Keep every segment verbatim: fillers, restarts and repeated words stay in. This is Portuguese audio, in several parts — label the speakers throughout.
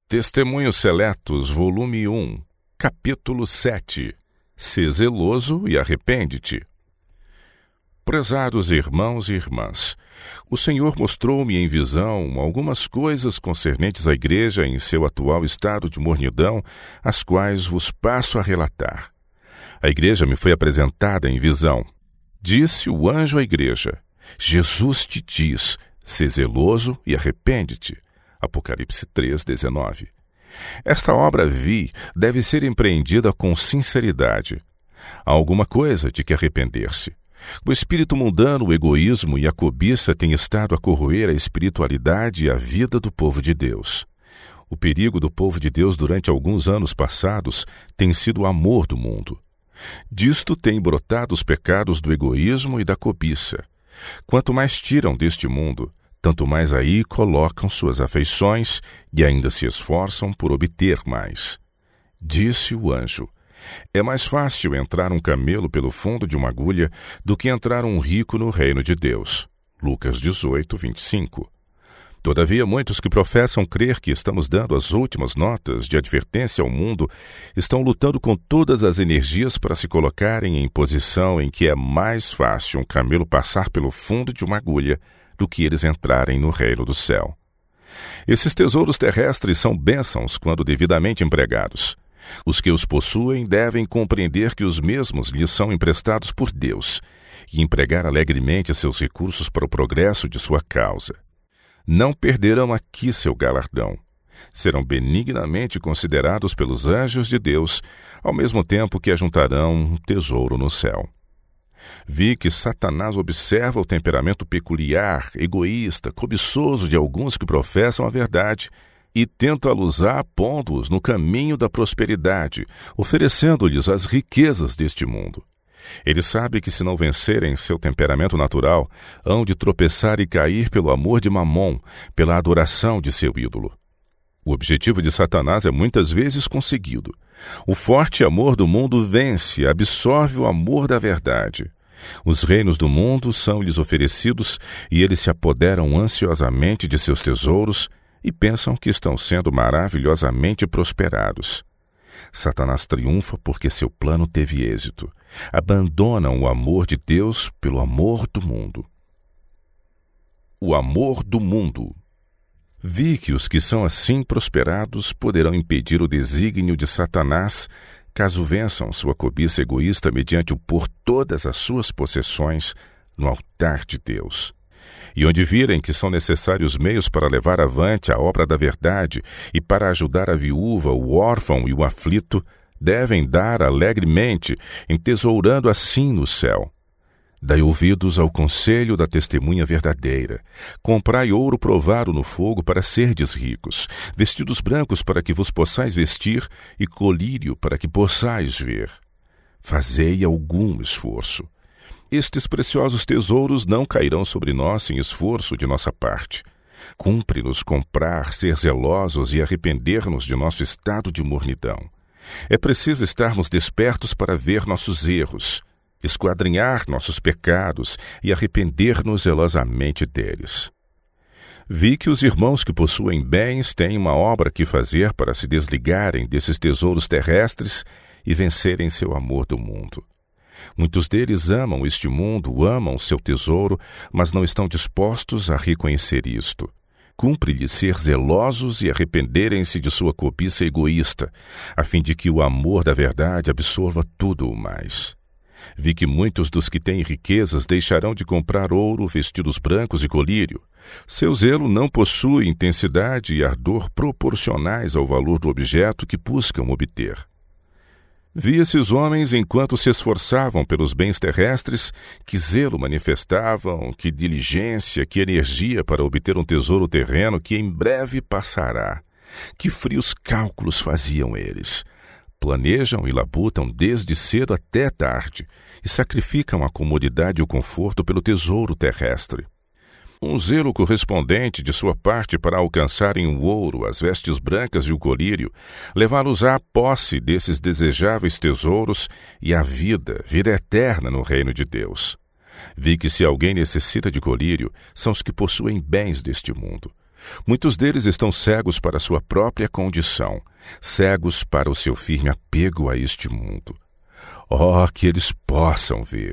Speaker 1: Testemunhos Seletos, volume um, capítulo sete. Sê zeloso e arrepende-te. Prezados irmãos e irmãs, o Senhor mostrou-me em visão algumas coisas concernentes à igreja em seu atual estado de mornidão, as quais vos passo a relatar. A igreja me foi apresentada em visão. Disse o anjo à igreja: Jesus te diz, sê zeloso e arrepende-te. Apocalipse três, dezenove. Esta obra vi deve ser empreendida com sinceridade. Há alguma coisa de que arrepender-se. O espírito mundano, o egoísmo e a cobiça têm estado a corroer a espiritualidade e a vida do povo de Deus. O perigo do povo de Deus durante alguns anos passados tem sido o amor do mundo. Disto têm brotado os pecados do egoísmo e da cobiça. Quanto mais tiram deste mundo, tanto mais aí colocam suas afeições e ainda se esforçam por obter mais. Disse o anjo: é mais fácil entrar um camelo pelo fundo de uma agulha do que entrar um rico no reino de Deus. Lucas dezoito, vinte e cinco. Todavia, muitos que professam crer que estamos dando as últimas notas de advertência ao mundo estão lutando com todas as energias para se colocarem em posição em que é mais fácil um camelo passar pelo fundo de uma agulha do que eles entrarem no reino do céu. Esses tesouros terrestres são bênçãos quando devidamente empregados. Os que os possuem devem compreender que os mesmos lhes são emprestados por Deus e empregar alegremente seus recursos para o progresso de sua causa. Não perderão aqui seu galardão. Serão benignamente considerados pelos anjos de Deus, ao mesmo tempo que ajuntarão um tesouro no céu. Vi que Satanás observa o temperamento peculiar, egoísta, cobiçoso de alguns que professam a verdade e tenta usar pondo-os no caminho da prosperidade, oferecendo-lhes as riquezas deste mundo. Ele sabe que se não vencerem seu temperamento natural, hão de tropeçar e cair pelo amor de Mamon, pela adoração de seu ídolo. O objetivo de Satanás é muitas vezes conseguido. O forte amor do mundo vence, absorve o amor da verdade. Os reinos do mundo são-lhes oferecidos e eles se apoderam ansiosamente de seus tesouros e pensam que estão sendo maravilhosamente prosperados. Satanás triunfa porque seu plano teve êxito. Abandonam o amor de Deus pelo amor do mundo. O amor do mundo. Vi que os que são assim prosperados poderão impedir o desígnio de Satanás caso vençam sua cobiça egoísta mediante o pôr todas as suas possessões no altar de Deus. E onde virem que são necessários meios para levar avante a obra da verdade e para ajudar a viúva, o órfão e o aflito, devem dar alegremente, entesourando assim no céu. Dai ouvidos ao conselho da testemunha verdadeira. Comprai ouro provado no fogo para serdes ricos, vestidos brancos para que vos possais vestir e colírio para que possais ver. Fazei algum esforço. Estes preciosos tesouros não cairão sobre nós sem esforço de nossa parte. Cumpre-nos comprar, ser zelosos e arrepender-nos de nosso estado de mornidão. É preciso estarmos despertos para ver nossos erros, esquadrinhar nossos pecados e arrepender-nos zelosamente deles. Vi que os irmãos que possuem bens têm uma obra que fazer para se desligarem desses tesouros terrestres e vencerem seu amor do mundo. Muitos deles amam este mundo, amam seu tesouro, mas não estão dispostos a reconhecer isto. Cumpre-lhes ser zelosos e arrependerem-se de sua cobiça egoísta, a fim de que o amor da verdade absorva tudo o mais. Vi que muitos dos que têm riquezas deixarão de comprar ouro, vestidos brancos e colírio. Seu zelo não possui intensidade e ardor proporcionais ao valor do objeto que buscam obter. Vi esses homens, enquanto se esforçavam pelos bens terrestres, que zelo manifestavam, que diligência, que energia para obter um tesouro terreno que em breve passará. Que frios cálculos faziam eles! Planejam e labutam desde cedo até tarde e sacrificam a comodidade e o conforto pelo tesouro terrestre. Um zelo correspondente de sua parte para alcançarem o ouro, as vestes brancas e o colírio, levá-los à posse desses desejáveis tesouros e à vida, vida eterna no reino de Deus. Vi que se alguém necessita de colírio, são os que possuem bens deste mundo. Muitos deles estão cegos para a sua própria condição, cegos para o seu firme apego a este mundo. Oh, que eles possam ver!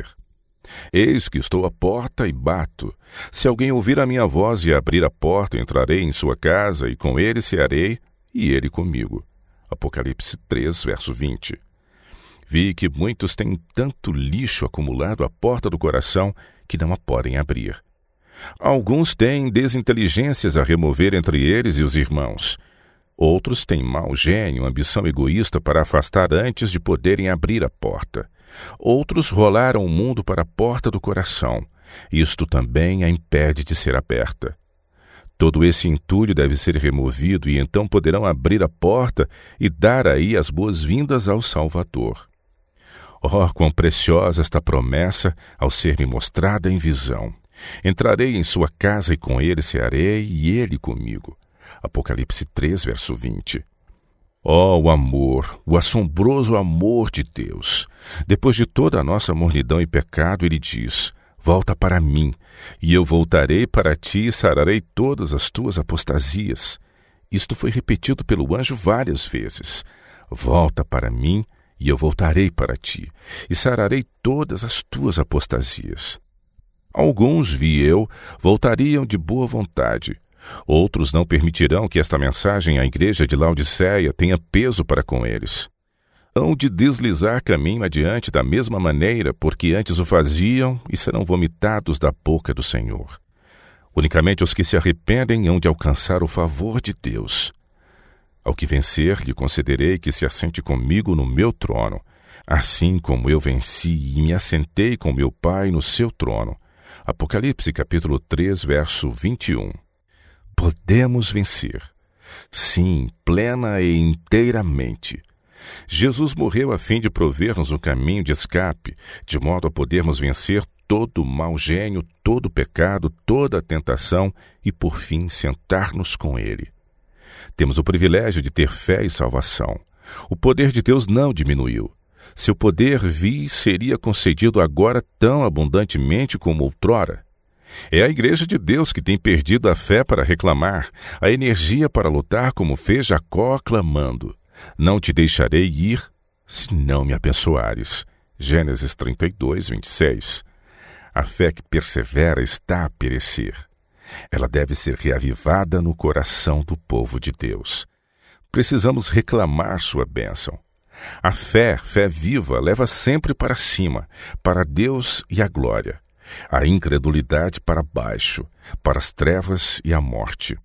Speaker 1: Eis que estou à porta e bato. Se alguém ouvir a minha voz e abrir a porta, entrarei em sua casa, e com ele cearei, e ele comigo. Apocalipse três, verso vinte. Vi que muitos têm tanto lixo acumulado à porta do coração que não a podem abrir. Alguns têm desinteligências a remover entre eles e os irmãos. Outros têm mau gênio, ambição egoísta para afastar antes de poderem abrir a porta. Outros rolaram o mundo para a porta do coração. Isto também a impede de ser aberta. Todo esse entulho deve ser removido e então poderão abrir a porta e dar aí as boas-vindas ao Salvador. Oh, quão preciosa esta promessa ao ser-me mostrada em visão. Entrarei em sua casa e com ele cearei e ele comigo. Apocalipse três, verso vinte. Oh, o amor, o assombroso amor de Deus! Depois de toda a nossa mornidão e pecado, ele diz: volta para mim, e eu voltarei para ti e sararei todas as tuas apostasias. Isto foi repetido pelo anjo várias vezes. Volta para mim, e eu voltarei para ti, e sararei todas as tuas apostasias. Alguns, vi eu, voltariam de boa vontade. Outros não permitirão que esta mensagem à igreja de Laodiceia tenha peso para com eles. Hão de deslizar caminho adiante da mesma maneira, porque antes o faziam e serão vomitados da boca do Senhor. Unicamente os que se arrependem hão de alcançar o favor de Deus. Ao que vencer, lhe concederei que se assente comigo no meu trono, assim como eu venci e me assentei com meu Pai no seu trono. Apocalipse capítulo três, verso vinte e um. Podemos vencer. Sim, plena e inteiramente. Jesus morreu a fim de prover-nos um caminho de escape, de modo a podermos vencer todo o mau gênio, todo o pecado, toda a tentação e, por fim, sentar-nos com Ele. Temos o privilégio de ter fé e salvação. O poder de Deus não diminuiu. Seu poder vi seria concedido agora tão abundantemente como outrora. É a Igreja de Deus que tem perdido a fé para reclamar, a energia para lutar como fez Jacó clamando: não te deixarei ir, se não me abençoares. Gênesis trinta e dois, vinte e seis. A fé que persevera está a perecer. Ela deve ser reavivada no coração do povo de Deus. Precisamos reclamar sua bênção. A fé, fé viva, leva sempre para cima, para Deus e a glória. A incredulidade para baixo, para as trevas e a morte.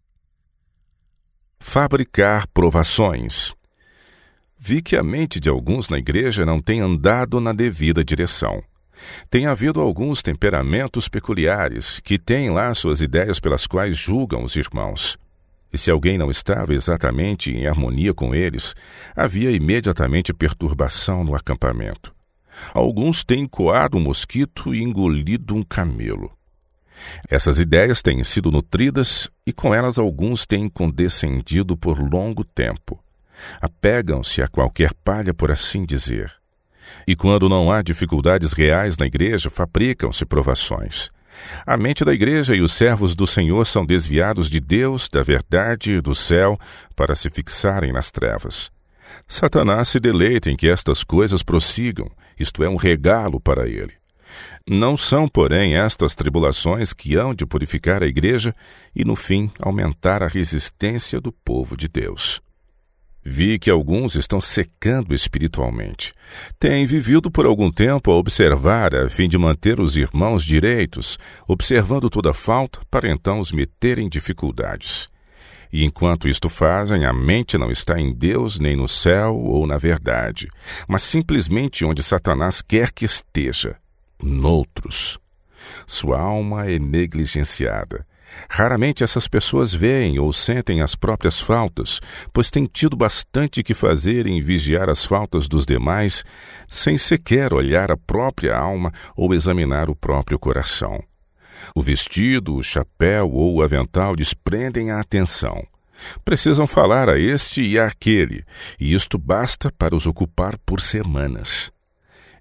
Speaker 1: Fabricar provações. Vi que a mente de alguns na igreja não tem andado na devida direção. Tem havido alguns temperamentos peculiares que têm lá suas ideias pelas quais julgam os irmãos. E se alguém não estava exatamente em harmonia com eles, havia imediatamente perturbação no acampamento. Alguns têm coado um mosquito e engolido um camelo. Essas ideias têm sido nutridas e com elas alguns têm condescendido por longo tempo. Apegam-se a qualquer palha, por assim dizer. E quando não há dificuldades reais na igreja, fabricam-se provações. A mente da igreja e os servos do Senhor são desviados de Deus, da verdade e do céu para se fixarem nas trevas. Satanás se deleita em que estas coisas prossigam, isto é, um regalo para ele. Não são, porém, estas tribulações que hão de purificar a igreja e, no fim, aumentar a resistência do povo de Deus. Vi que alguns estão secando espiritualmente. Têm vivido por algum tempo a observar a fim de manter os irmãos direitos, observando toda falta para então os meter em dificuldades. E enquanto isto fazem, a mente não está em Deus, nem no céu ou na verdade, mas simplesmente onde Satanás quer que esteja, noutros. Sua alma é negligenciada. Raramente essas pessoas veem ou sentem as próprias faltas, pois têm tido bastante que fazer em vigiar as faltas dos demais, sem sequer olhar a própria alma ou examinar o próprio coração. O vestido, o chapéu ou o avental desprendem a atenção. Precisam falar a este e àquele, e isto basta para os ocupar por semanas.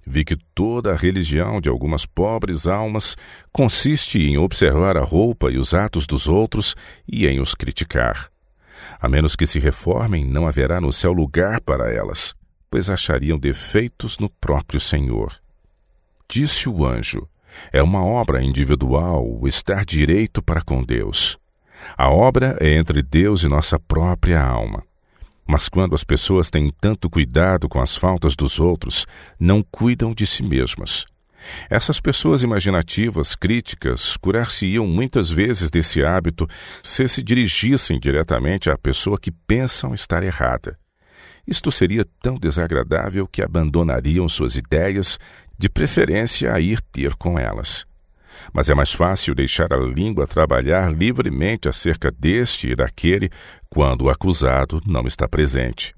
Speaker 1: Vi que toda a religião de algumas pobres almas consiste em observar a roupa e os atos dos outros e em os criticar. A menos que se reformem, não haverá no céu lugar para elas, pois achariam defeitos no próprio Senhor. Disse o anjo: é uma obra individual o estar direito para com Deus. A obra é entre Deus e nossa própria alma. Mas quando as pessoas têm tanto cuidado com as faltas dos outros, não cuidam de si mesmas. Essas pessoas imaginativas, críticas, curar-se-iam muitas vezes desse hábito se se dirigissem diretamente à pessoa que pensam estar errada. Isto seria tão desagradável que abandonariam suas ideias, de preferência a ir ter com elas. Mas é mais fácil deixar a língua trabalhar livremente acerca deste e daquele quando o acusado não está presente.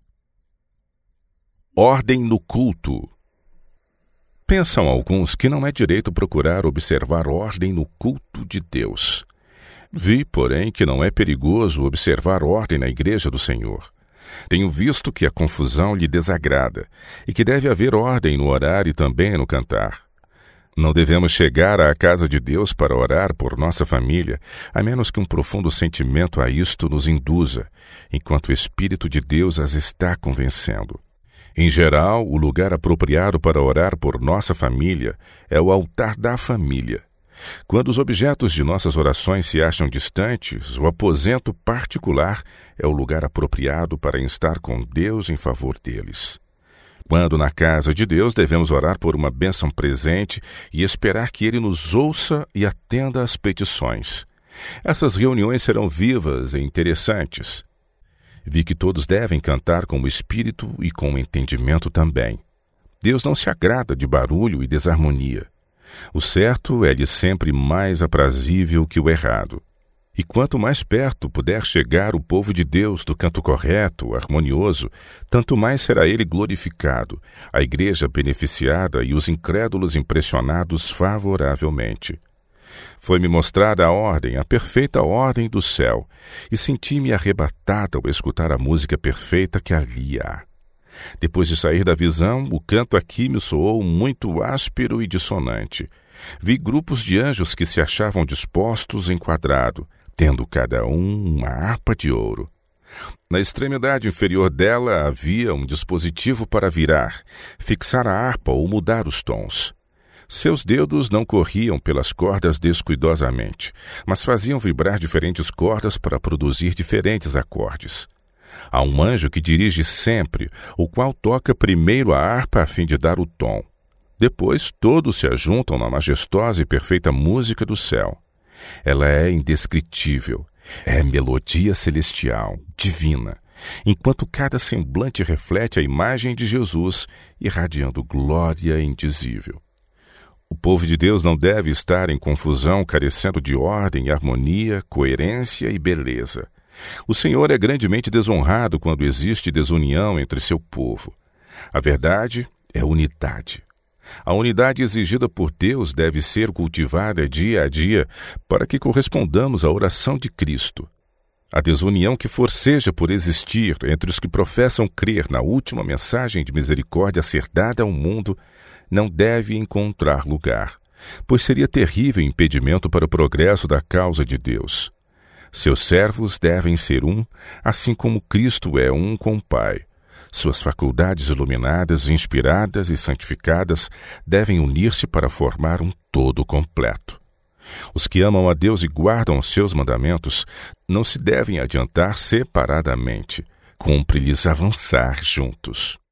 Speaker 1: Ordem no culto. Pensam alguns que não é direito procurar observar ordem no culto de Deus. Vi, porém, que não é perigoso observar ordem na igreja do Senhor. Tenho visto que a confusão lhe desagrada e que deve haver ordem no orar e também no cantar. Não devemos chegar à casa de Deus para orar por nossa família, a menos que um profundo sentimento a isto nos induza, enquanto o Espírito de Deus as está convencendo. Em geral, o lugar apropriado para orar por nossa família é o altar da família. Quando os objetos de nossas orações se acham distantes, o aposento particular é o lugar apropriado para estar com Deus em favor deles. Quando na casa de Deus devemos orar por uma bênção presente e esperar que Ele nos ouça e atenda às petições. Essas reuniões serão vivas e interessantes. Vi que todos devem cantar com o espírito e com o entendimento também. Deus não se agrada de barulho e desarmonia. O certo é-lhe sempre mais aprazível que o errado. E quanto mais perto puder chegar o povo de Deus do canto correto, harmonioso, tanto mais será ele glorificado, a igreja beneficiada e os incrédulos impressionados favoravelmente. Foi-me mostrada a ordem, a perfeita ordem do céu, e senti-me arrebatada ao escutar a música perfeita que ali há. Depois de sair da visão, o canto aqui me soou muito áspero e dissonante. Vi grupos de anjos que se achavam dispostos em quadrado, tendo cada um uma harpa de ouro. Na extremidade inferior dela havia um dispositivo para virar, fixar a harpa ou mudar os tons. Seus dedos não corriam pelas cordas descuidosamente, mas faziam vibrar diferentes cordas para produzir diferentes acordes. Há um anjo que dirige sempre, o qual toca primeiro a harpa a fim de dar o tom. Depois todos se ajuntam na majestosa e perfeita música do céu. Ela é indescritível, é melodia celestial, divina, enquanto cada semblante reflete a imagem de Jesus, irradiando glória indizível. O povo de Deus não deve estar em confusão, carecendo de ordem, harmonia, coerência e beleza. O Senhor é grandemente desonrado quando existe desunião entre seu povo. A verdade é unidade. A unidade exigida por Deus deve ser cultivada dia a dia para que correspondamos à oração de Cristo. A desunião que forceja por existir entre os que professam crer na última mensagem de misericórdia a ser dada ao mundo não deve encontrar lugar, pois seria terrível impedimento para o progresso da causa de Deus. Seus servos devem ser um, assim como Cristo é um com o Pai. Suas faculdades iluminadas, inspiradas e santificadas devem unir-se para formar um todo completo. Os que amam a Deus e guardam os seus mandamentos não se devem adiantar separadamente. Cumpre-lhes avançar juntos.